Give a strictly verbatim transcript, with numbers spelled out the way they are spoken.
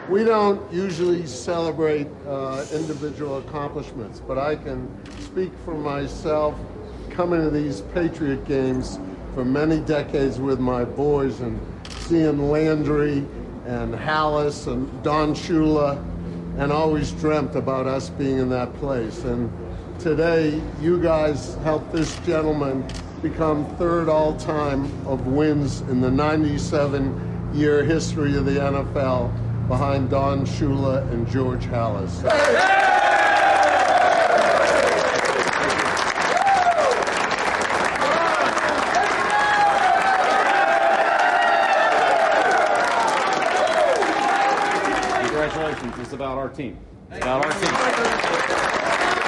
We don't usually celebrate uh, individual accomplishments, but I can speak for myself coming to these Patriot games for many decades with my boys and seeing Landry and Halas and Don Shula, and always dreamt about us being in that place. And today, you guys helped this gentleman become third all-time of wins in the ninety-seven year history of the N F L, behind Don Shula and George Halas. Congratulations. It's about our team. It's about our team.